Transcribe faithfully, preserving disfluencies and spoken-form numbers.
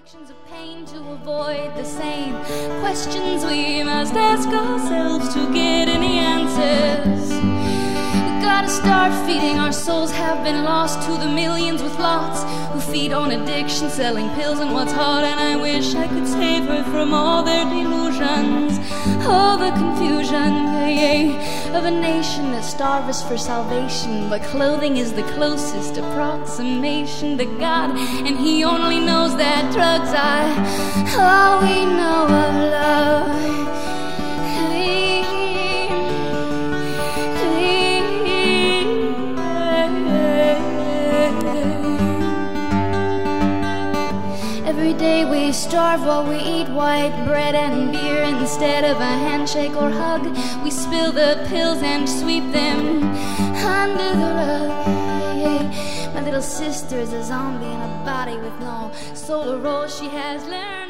Actions of pain to avoid the same questions we must ask ourselves to get any answers. We gotta start feeding our souls, have been lost to the millions with lots who feed on addiction, selling pills and what's hard. And I wish I could save her from all their delusions, all the confusion, yeah, yeah, of a nation that starves for salvation, but clothing is the closest approximation to God, and He only knows that drugs are all we know of love. Every day we starve while we eat white bread and beer instead of a handshake or hug. We spill the pills and sweep them under the rug. My little sister is a zombie in a body with no soul or role. She has learned